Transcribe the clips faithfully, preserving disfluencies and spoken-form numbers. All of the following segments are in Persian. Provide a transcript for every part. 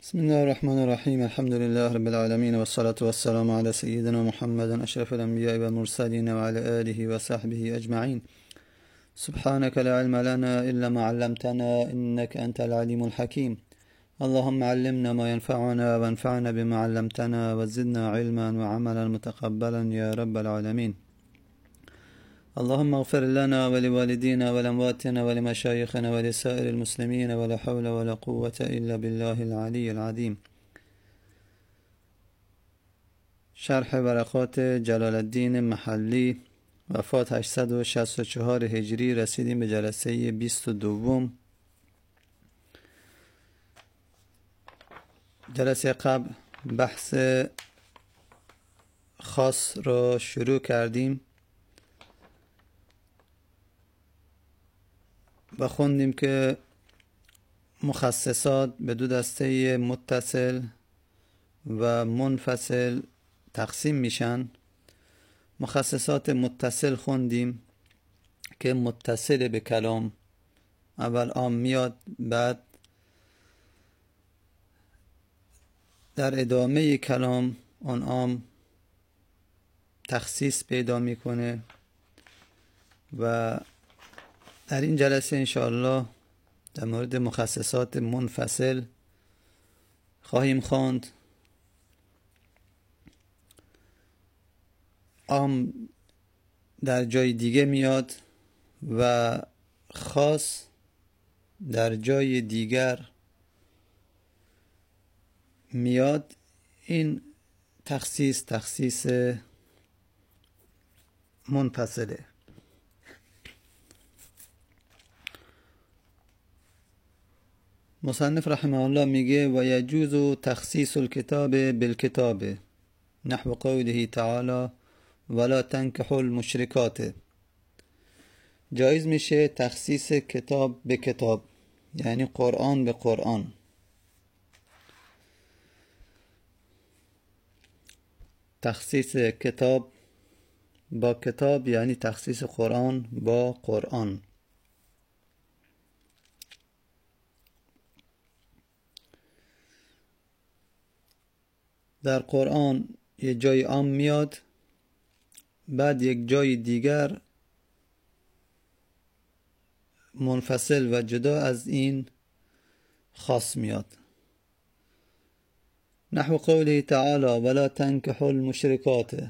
بسم الله الرحمن الرحيم. الحمد لله رب العالمين، والصلاة والسلام على سيدنا محمد أشرف الأنبياء والمرسلين وعلى آله وصحبه أجمعين. سبحانك لا علم لنا إلا ما علمتنا إنك أنت العليم الحكيم. اللهم علمنا ما ينفعنا وانفعنا بما علمتنا وزدنا علما وعملا متقبلا يا رب العالمين. اللهم اغفر لنا ولوالدينا ولأمواتنا ولمشايخنا ولسائر المسلمين، ولا حول ولا قوة إلا بالله العلي العظيم. شرح ورقات جلال الدین محلی، وفات هشتصد و شصت و چهار هجری. رسیدیم به جلسه بیست و دوم. جلسه قبل بحث خاص را شروع کردیم و خوندیم که مخصصات به دو دسته متصل و منفصل تقسیم میشن. مخصصات متصل خوندیم که متصل به کلام، اول عام میاد، بعد در ادامه کلام اون عام تخصیص پیدا میکنه. و در این جلسه انشاءالله در مورد مخصصات منفصل خواهیم خواند. عام در جای دیگه میاد و خاص در جای دیگر میاد. این تخصیص تخصیص منفصله. مصنف رحمه الله میگه و یجوز تخصیص الکتاب بالکتاب نحو قوله تعالی ولا تنکحوا المشرکات. جایز میشه تخصیص کتاب به کتاب، یعنی قرآن به قرآن. تخصیص کتاب با کتاب یعنی تخصیص قرآن با قرآن. در قرآن یک جای عام میاد، بعد یک جای دیگر منفصل و جدا از این خاص میاد. نحو قوله تعالی ولا تنکحوا المشرکات.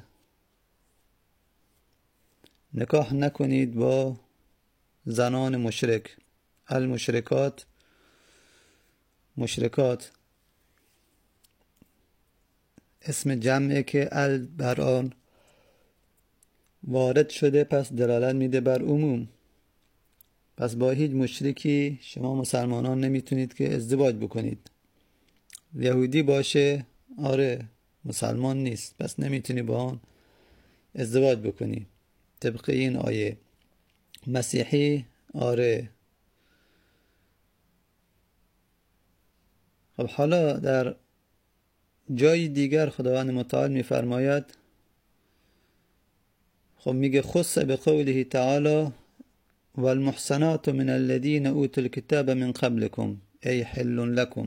نکاح نکنید با زنان مشرک. المشرکات، مشرکات اسم جمعه که ال بر آن وارد شده، پس دلالت میده بر عموم. پس با هیچ مشرکی شما مسلمانان نمیتونید که ازدواج بکنید. یهودی باشه، آره مسلمان نیست، پس نمیتونی با آن ازدواج بکنی طبق این آیه. مسیحی، آره. خب حالا در جای دیگر خداوند متعال میفرماید، خب میگه خص به قوله تعالی والمحصنات من الذين اوتوا الكتاب من قبلكم ای حل لكم.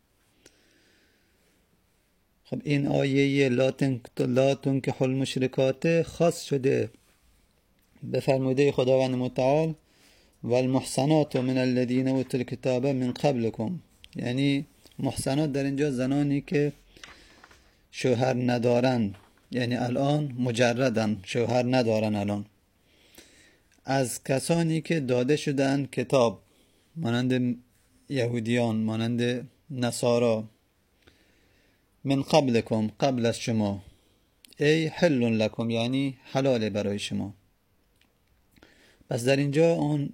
خب این آیه لا تنکحوا المشرکات خاص شده به فرموده خداوند متعال والمحصنات من الذين اوتوا الكتاب من قبلكم، یعنی محصنات در اینجا زنانی که شوهر ندارن، یعنی الان مجردن، شوهر ندارن الان، از کسانی که داده شدن کتاب، مانند یهودیان، مانند نصارا. من قبلکم، قبل از شما. ای حل لکم، یعنی حلال برای شما. پس در اینجا اون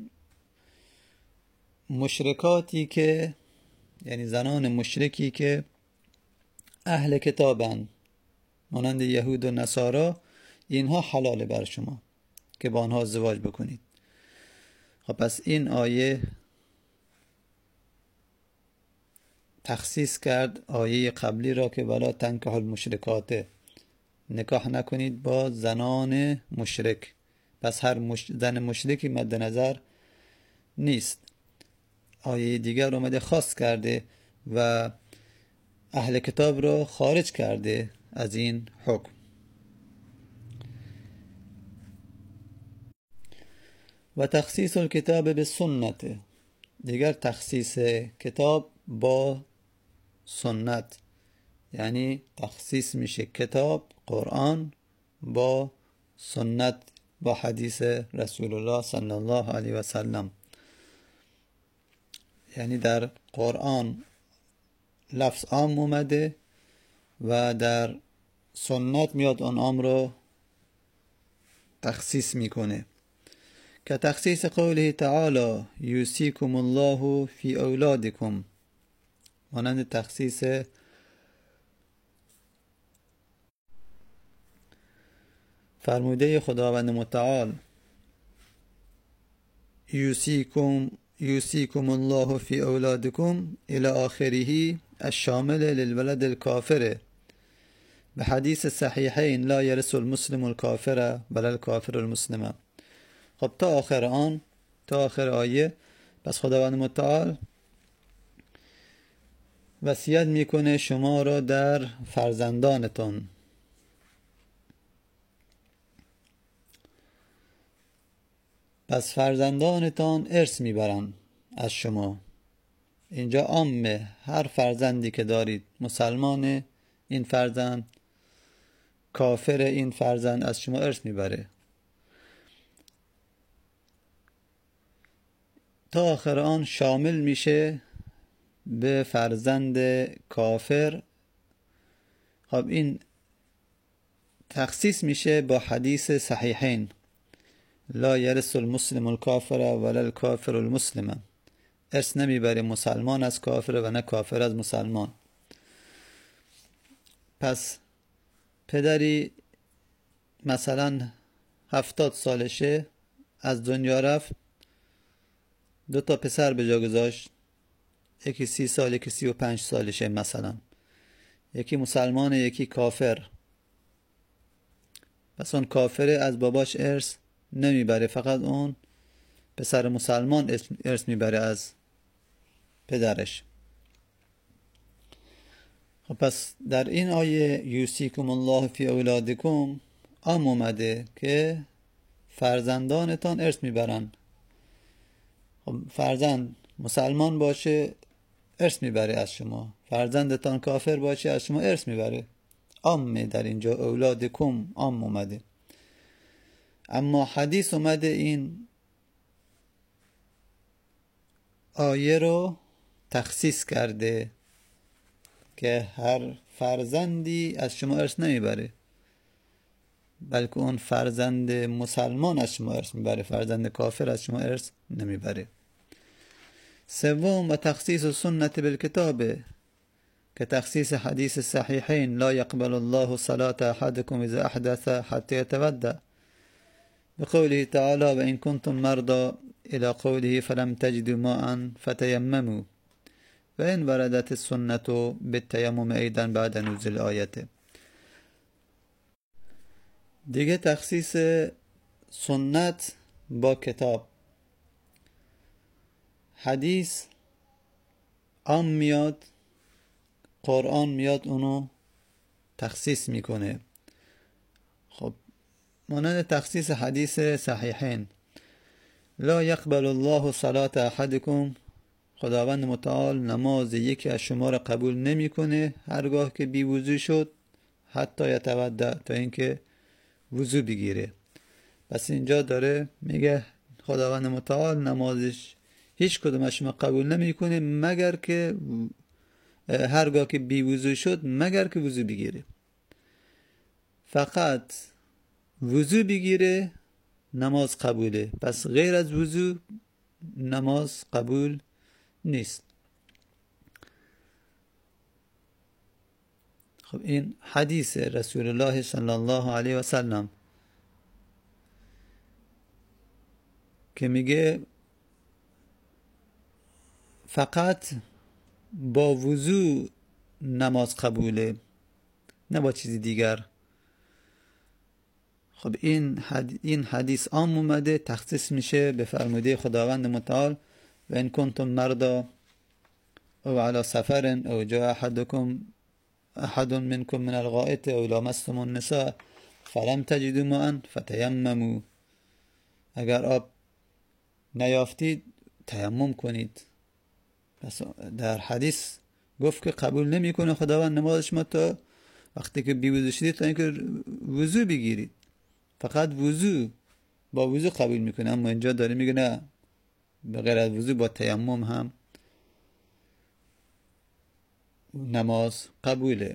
مشرکاتی که، یعنی زنان مشرکی که اهل کتابن، مانند یهود و نصارا، اینها حلال بر شما که با آنها ازدواج بکنید. خب پس این آیه تخصیص کرد آیه قبلی را که ولا تنکحوا المشرکات، نکاح نکنید با زنان مشرک. پس هر مش... زن مشرکی مد نظر نیست. آیه دیگر اومده خاص کرده و اهل کتاب رو خارج کرده از این حکم. و تخصیص الکتاب به سنت، دیگر تخصیص کتاب با سنت، یعنی تخصیص میشه کتاب قرآن با سنت، با حدیث رسول الله صلی الله علیه و سلم. یعنی در قرآن لفظ عام اومده و در سنت میاد اون عام رو تخصیص میکنه. که تخصیص قوله تعالی یوصیکم الله فی اولادکم، مانند تخصیص فرموده خداوند متعال یوصیکم یوصیکم الله فی اولادکم الی آخره الشامل للولد الکافر به حدیث صحیحین لا یرث المسلم الکافر ولا الکافر المسلم. خب تا آخر آن، تا آخر آیه، پس خداوند متعال وصیت میکنه شما را در فرزندانتان. پس فرزندانتان ارث میبرن از شما. اینجا عامه، هر فرزندی که دارید مسلمان، این فرزند کافر، این فرزند از شما ارث میبره. تا آخر آن شامل میشه به فرزند کافر. خب این تخصیص میشه با حدیث صحیحین لا یرث المسلم الکافر ولا الکافر المسلم، ارث نمیبره مسلمان از کافر و نه کافر از مسلمان. پس پدری مثلا هفتاد سالشه از دنیا رفت، دو تا پسر به جا گذاشت، یکی سی سال یکی سی و پنج سالشه مثلا، یکی مسلمان یکی کافر. پس اون کافر از باباش ارث نمیبره، فقط اون پسر مسلمان ارث میبره از پدرش. خب پس در این آیه یوصیکم الله فی اولادکم عام اومده که فرزندانتان ارث میبرن. خب فرزند مسلمان باشه ارث میبره از شما، فرزندتان کافر باشه از شما ارث میبره. عامه در اینجا اولادکم عام اومده. اما حدیث اومده این آیه رو تخصیص کرده که هر فرزندی از شما ارث نمیبره، بلکه اون فرزند مسلمان از شما ارث میبره، فرزند کافر از شما ارث نمیبره. سوم و تخصیص سنت بالکتاب، که تخصیص حدیث صحیحین لا یقبل الله صلاة احدکم اذا احدث حتی یتودع بقوله تعالی و این کنتم مرضی الى قوله فلم تجدوا ماء فتیمموا و این وردت السنة بالتیمم ایضا بعد نزول آیته. دیگه تخصیص سنت با کتاب. حدیث عام میاد، قرآن میاد اونو تخصیص میکنه. خب مانند تخصیص حدیث صحیحین لا یقبل الله صلاة احدکم، خداوند متعال نماز یکی از شما را قبول نمیکنه هرگاه که بی وضو شد حتی یتودع، تا اینکه وضو بگیره. پس اینجا داره میگه خداوند متعال نمازش هیچ کدوم از شما قبول نمیکنه مگر که هرگاه که بی وضو شد، مگر که وضو بگیره. فقط وضو بگیره نماز قبوله، پس غیر از وضو نماز قبول نیست. خب این حدیث رسول الله صلی الله علیه و سلم که میگه فقط با وضو نماز قبوله، نه با چیزی دیگر. خب این حد... این حدیث عام اومده تخصیص میشه به فرموده خداوند متعال و ان کنتم مرضی او علی سفر او جاء احدکم احد منکم من الغائط او لامستم النساء فلم تجدوا ماء فتیمموا، اگر آب نیافتید تیمم کنید. پس در حدیث گفت که قبول نمیکنه خداوند نماز شما تا وقتی که بیوضو شدید تا اینکه وضو بگیرید، فقط وضو با وضو قبول میکنه. اما اینجا داره میگه نه، به غیر از وضو با تیمم هم نماز قبوله.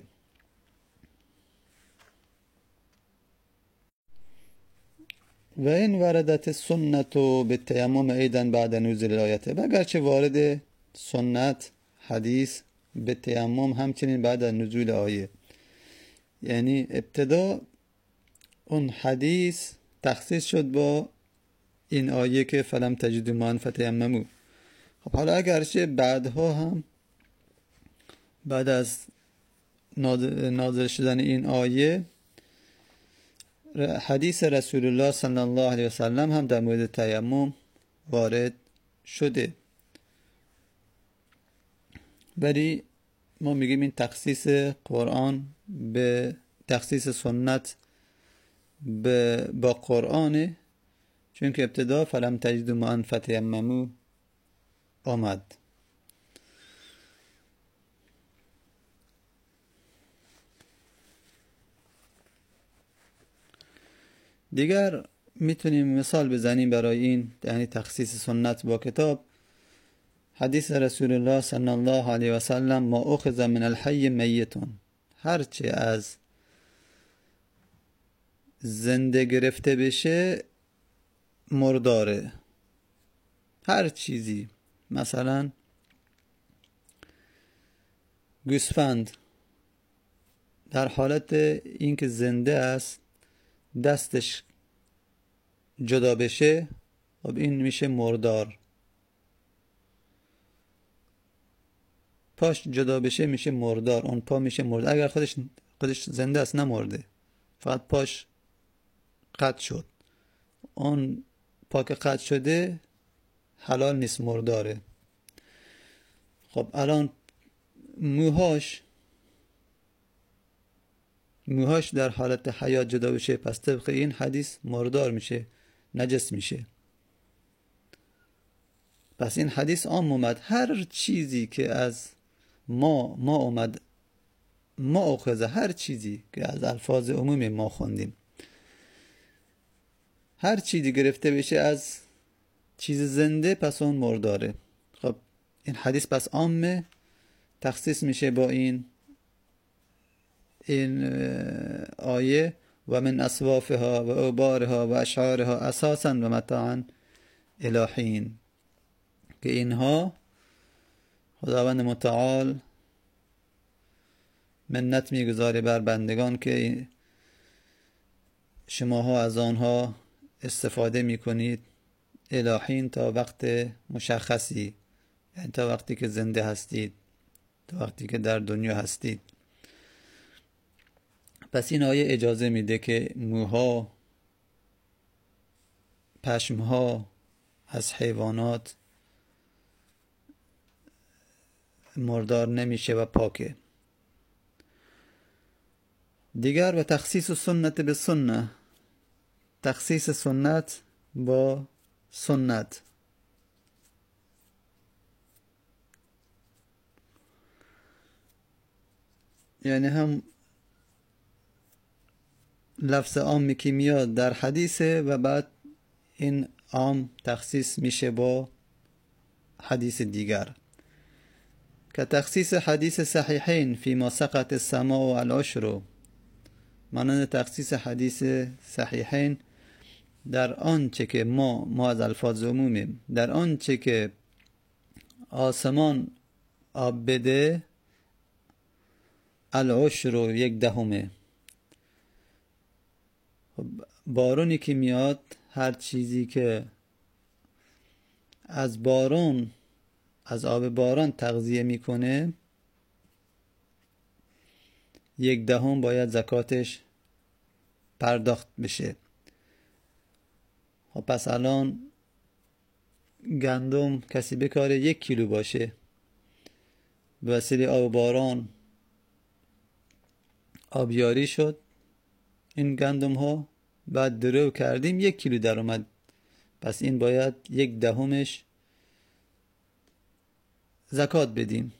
و این وردت سنت به تیمم ایدن بعد نزول الآیت، و اگرچه وارد سنت حدیث به تیمم همچنین بعد از نزول آیه، یعنی ابتدا اون حدیث تخصیص شد با این آیه که فلم تجدوا ماء فتیمموا. خب حالا اگرچه بعدها هم بعد از نازل شدن این آیه حدیث رسول الله صلی الله علیه و سلم هم در مورد تیمم وارد شده، ولی ما میگیم این تخصیص قرآن به تخصیص سنت به با قرآنه، چون که ابتدا فلم تجدوا ماء فتیمموا آمد. دیگر میتونیم مثال بزنیم برای این، یعنی تخصیص سنت با کتاب. حدیث رسول الله صلی الله علیه و سلم ما اخذ من الحی میتون، هرچه از زنده گرفته بشه مرداره. هر چیزی، مثلا گوسفند در حالت اینکه زنده است دستش جدا بشه، خب این میشه مردار. پاش جدا بشه میشه مردار، اون پا میشه مردار. اگر خودش خودش زنده است نمرده، فقط پاش قطع شد، اون پا که قطع شده حلال نیست، مرداره. خب الان موهاش موهاش در حالت حیات جدا بشه، پس طبق این حدیث مردار میشه، نجس میشه. پس این حدیث عام اومد، هر چیزی که از ما ما اومد ما اخذه، هر چیزی که از الفاظ عمومی ما خوندیم، هر چیزی گرفته بشه از چیز زنده پس اون مرداره. خب این حدیث پس عامه، تخصیص میشه با این این آیه و من اصوافها و اوبارها و اشعارها اساسا و متاعا الی حین، که اینها خداوند متعال منت میگذاره بر بندگان که شماها از آنها استفاده میکنید الی حین، تا وقت مشخصی، یعنی تا وقتی که زنده هستید، تا وقتی که در دنیا هستید. پس این آیه اجازه میده که موها، پشمها از حیوانات مردار نمیشه و پاکه. دیگر و تخصیص سنت به سنت، تخصیص سنت با سنت. یعنی هم لفظ عامی که میاد در حدیثه و بعد این عام تخصیص میشه با حدیث دیگر، که تخصیص حدیث صحیحین فیما سقط السماء و العشر، مانند تخصیص حدیث صحیحین در آنچه که ما ما از الفاظ عمومیم، در آنچه که آسمان آب بده العشر یک دهمه. بارونی که میاد، هر چیزی که از بارون از آب باران تغذیه میکنه یک دهم باید زکاتش پرداخت بشه. خب پس الان گندم کسی بکاره یک کیلو باشه، به وسیله آب باران آبیاری شد این گندم ها، بعد درو کردیم یک کیلو در اومد، پس این باید یک دهمش زکات بدیم.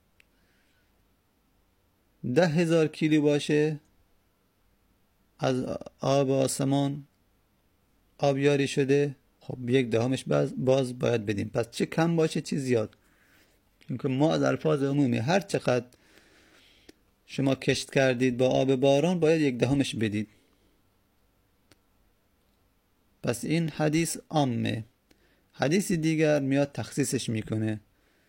ده هزار کیلو باشه از آب آسمان آبیاری شده، خب یک دهمش باز, باز باید بدیم. پس چه کم باشه چه زیاد، چون ما از الفاظ عمومی هر چقدر شما کشت کردید با آب باران باید یک دهمش بدید. پس این حدیث عامه. حدیث دیگر میاد تخصیصش میکنه،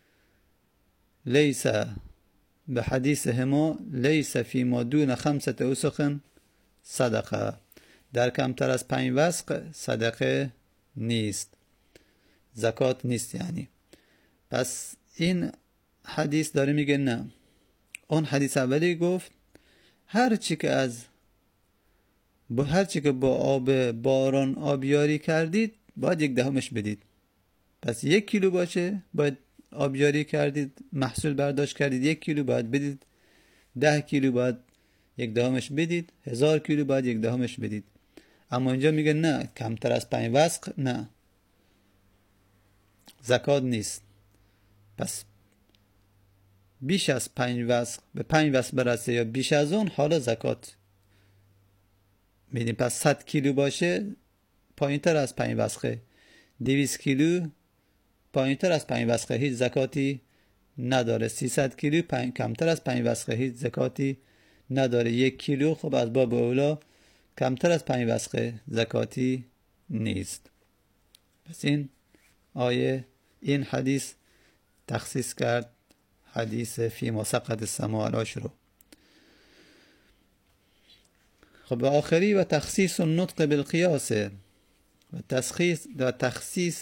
لیس به حدیث هما لیس فی ما دون خمسة اوسق صدقه، در کمتر از پنج وسق صدقه نیست، زکات نیست یعنی. پس این حدیث داره میگه نه، اون حدیث اولی گفت هر چی که از با هر چی که با آب باران آبیاری کردید باید یک دهمش بدید. پس یک کیلو باشه باید آبیاری کردید، محصول برداشت کردید یک کیلو باید بدید، ده کیلو باید یک دهمش بدید، هزار کیلو باید یک دهمش بدید. اما اینجا میگه نه، کمتر از پنج وسق نه، زکات نیست. پس بیش از پنج وسق به پنج وسق برسه یا بیش از اون حالا زکات میدیم. پس صد کیلو باشه پایین تر از پنج وسقه، دویست کیلو پایین تر از پنج وسقه هیچ زکاتی نداره، سیصد کیلو پنج کمتر از پنج وسقه هیچ زکاتی نداره، یک کیلو خب از باب اولا کمتر از پنج وسقه زکاتی نیست. پس این آیه این حدیث تخصیص کرد حدیث فی ما سقط السماء العشر. خب آخری و تخصیص النطق بالقیاس و تخصیص و تخصیص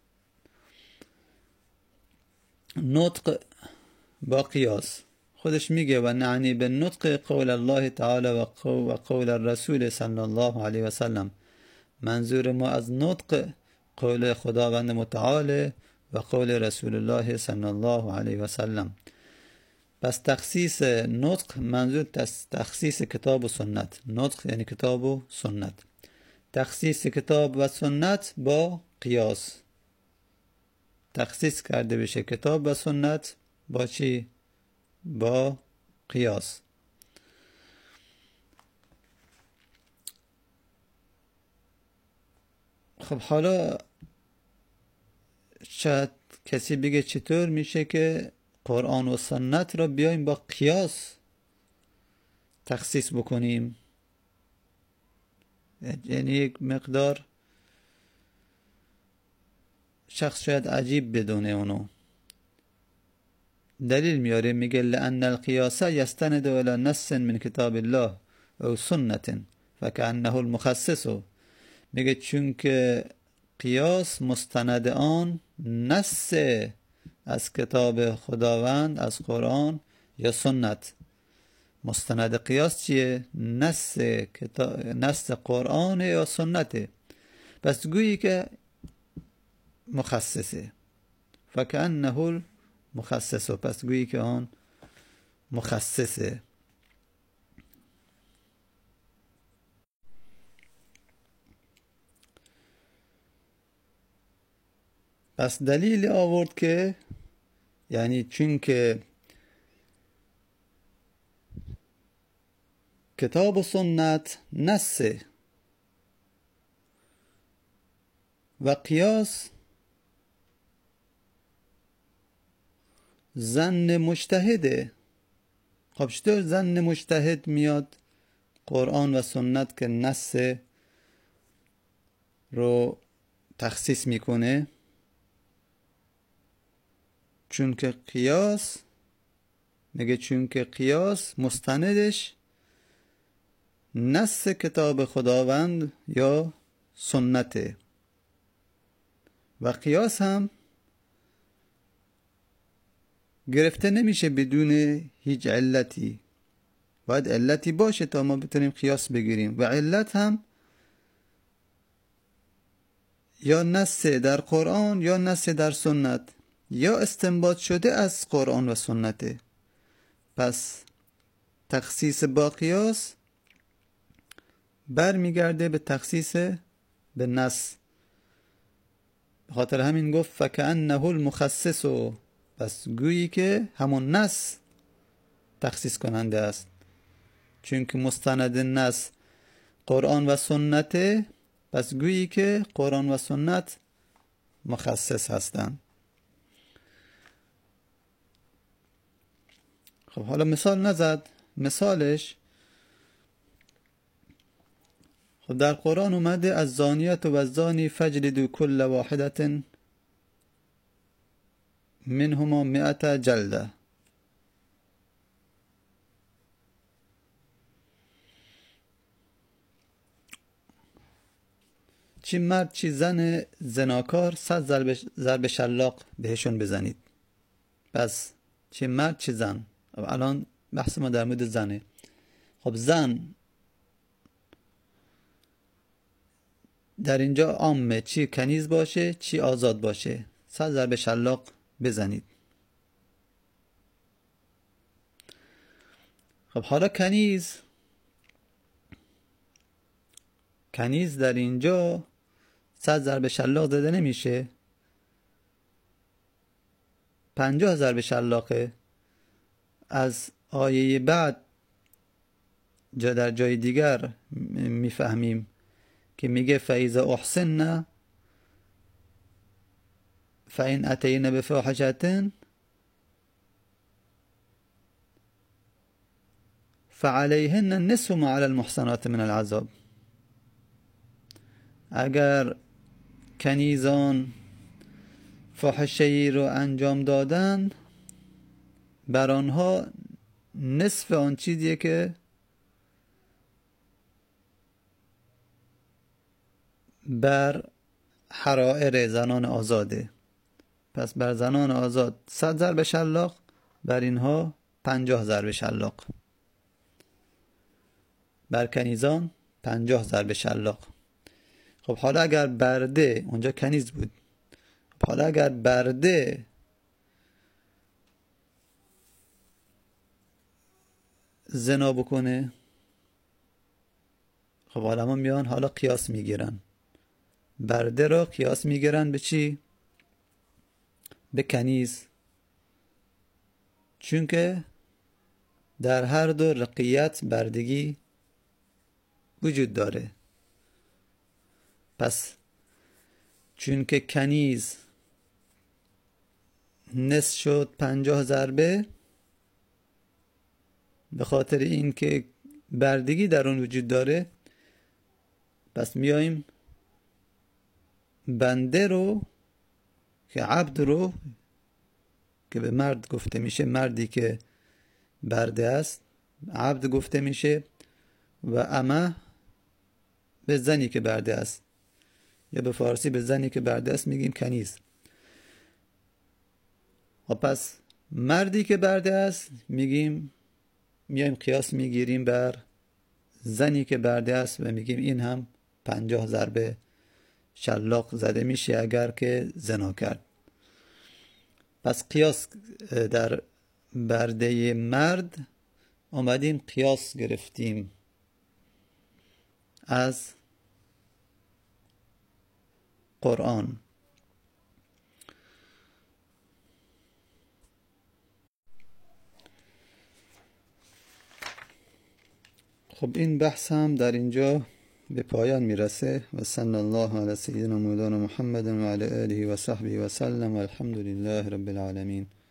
نطق با قیاس. خودش میگه و نعنی بالنطق قول الله تعالی و قول الرسول صلی الله علیه و سلم، منظور ما از نطق قول خداوند متعال و قول رسول الله صلی الله علیه و سلم. پس تخصیص نطق منظور تخصیص کتاب و سنت، نطق یعنی کتاب و سنت، تخصیص کتاب و سنت با قیاس، تخصیص کرده بشه کتاب و سنت با چی؟ با قیاس. خب حالا شاید کسی بگه چطور میشه که قرآن و سنت را بیایم با قیاس تخصیص بکنیم؟ یعنی یک مقدار شخص شاید عجیب بدونه اونو. دلیل میاره، میگه لأن القیاس یستند الى نص من کتاب الله او سنت فکأنه المخصص. میگه چون که قیاس مستند آن نص از کتاب خداوند، از قرآن یا سنت. مستند قیاس چیه؟ نص کتاب، نص قرآن یا سنته. پس گویی که مخصصه، فکأنه المخصص، پس گویی که آن مخصصه. پس دلیل آورد که یعنی چون که کتاب و سنت نصه و قیاس ظن مجتهده. خب چطور ظن مجتهد میاد قرآن و سنت که نص رو تخصیص میکنه؟ چون که قیاس، میگه چون که قیاس مستندش نص کتاب خداوند یا سنته و قیاس هم گرفته نمیشه بدون هیچ علتی، باید علتی باشه تا ما بتونیم قیاس بگیریم و علت هم یا نص در قرآن یا نص در سنت یا استنباط شده از قرآن و سنته. پس تخصیص با قیاس برمیگرده به تخصیص به نص. به خاطر همین گفت فکأنه المخصص، پس گویی که همون نص تخصیص کننده است، چون که مستند نص قرآن و سنته، پس گویی که قرآن و سنت مخصص هستند. خب حالا مثال نزد. مثالش خب در قرآن اومده از زانیت و الزانی فجلدوا کل واحدة منهما مئة جلده. چی مرد چی زن زناکار صد ضرب ضرب شلاق بهشون بزنید. پس چی مرد چی زن. الان بحث ما در مورد زنه. خب زن در اینجا عامه، چی کنیز باشه چی آزاد باشه، صد ضرب شلاق بزنید. خب حالا کنیز کنیز در اینجا صد ضرب شلاق زده نمیشه، پنجاه ضرب شلاقه. از آیه بعد جا در جای دیگر میفهمیم که میگه فاذا احسن فإن اتین بفاحشة فعليهن نصف ما على المحصنات من العذاب. اگر کنیزان فاحشه‌ای رو انجام دادن، بر آنها نصف آن چیزیه که بر حرائر زنان آزاده. پس بر زنان آزاد صد ضرب شلاق، بر اینها پنجاه ضرب شلاق. بر کنیزان پنجاه ضرب شلاق. خب حالا اگر برده، اونجا کنیز بود، خب حالا اگر برده زنا بکنه، خب علما میان حالا قیاس میگیرن، برده را قیاس میگیرن به چی؟ به کنیز، چون که در هر دو رقیت بردگی وجود داره. پس چون که کنیز نصف شد پنجاه ضربه، به خاطر این که بردگی در اون وجود داره، پس میاییم بنده رو که عبد رو که به مرد گفته میشه، مردی که برده است عبد گفته میشه، و امه به زنی که برده است، یا به فارسی به زنی که برده است میگیم کنیز. و پس مردی که برده است میگیم، میایم قیاس میگیریم بر زنی که برده است و میگیم این هم پنجاه ضربه شلاق زده میشه اگر که زنا کرد. پس قیاس در برده مرد آمدیم قیاس گرفتیم از قرآن. خب این بحث هم در اینجا به پایان میرسه و صلی الله علی سیدنا مولانا محمد و علی آله و صحبه و سلم و الحمد لله رب العالمین.